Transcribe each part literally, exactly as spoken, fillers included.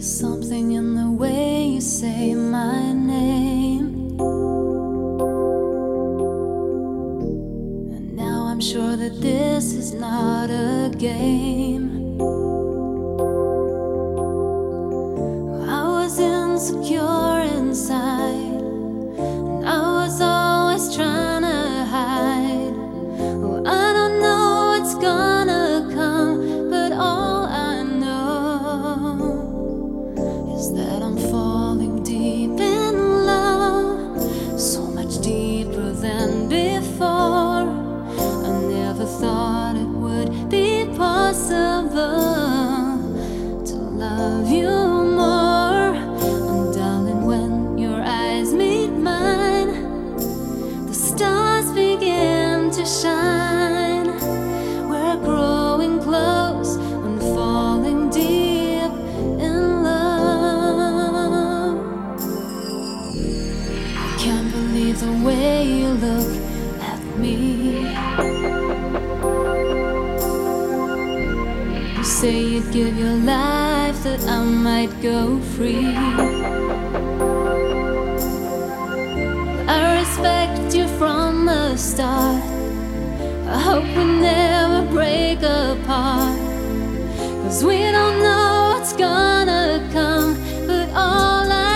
Something in the way you say my name, and now I'm sure that this is not a game. I was insecure inside, and I was always trying to hide. Oh, I don't know what's gonna come, but all I know is that I'm falling deep in love, so much deeper than before. I never thought it would be possible to love you more. And darling, when your eyes meet mine, the stars begin to shine. We're growing close and falling deep in love. I can't believe the way you look at me. You say you'd give your life that I might go free. I respect you from the start. I hope we never break apart, 'cause we don't know what's gonna come, but all I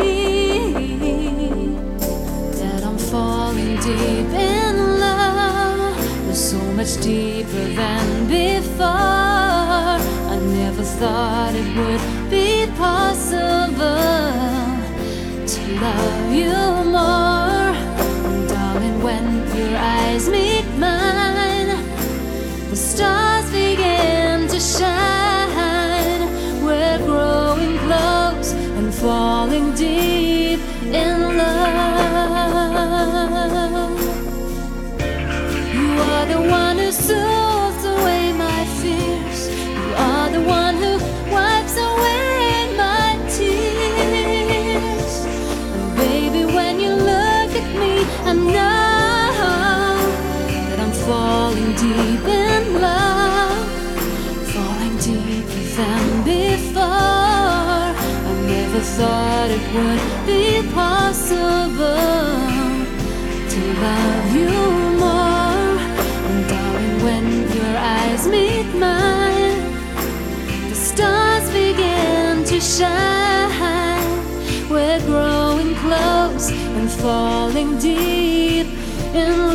see, that I'm falling deep in love. We're so much deeper than before. I never thought it would be possible to love you more. And darling, when your eyes meet mine, the stars begin to shine. We're growing close and falling deep in love. You are the one who soothes away my fears. You are the one who wipes away my tears. And baby, when you look at me, I know that I'm falling deep in love, falling deeper than before. I never thought it would be possible to love you more. And darling, when your eyes meet mine, the stars begin to shine. We're growing close and falling deep in love.